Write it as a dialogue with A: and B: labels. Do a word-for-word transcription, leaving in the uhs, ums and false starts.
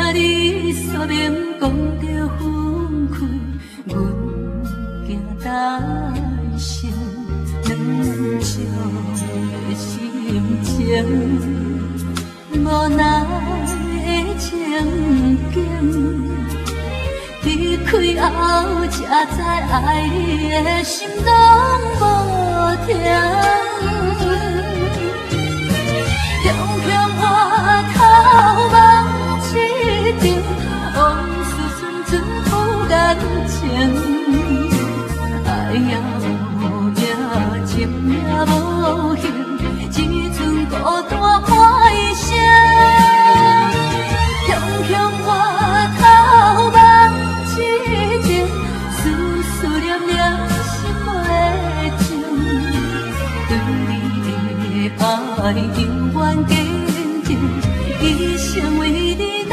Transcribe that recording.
A: 你煞免讲着分开，阮惊大声两笑的心情，无奈的情景。离开后，才知爱你的心拢无停。雄雄回头望一场，往事纯纯付感情。爱也无影，情也无形，只剩孤单喊一声。雄雄回头望。思思念念心袂静，对你的爱永远坚定，一生为你。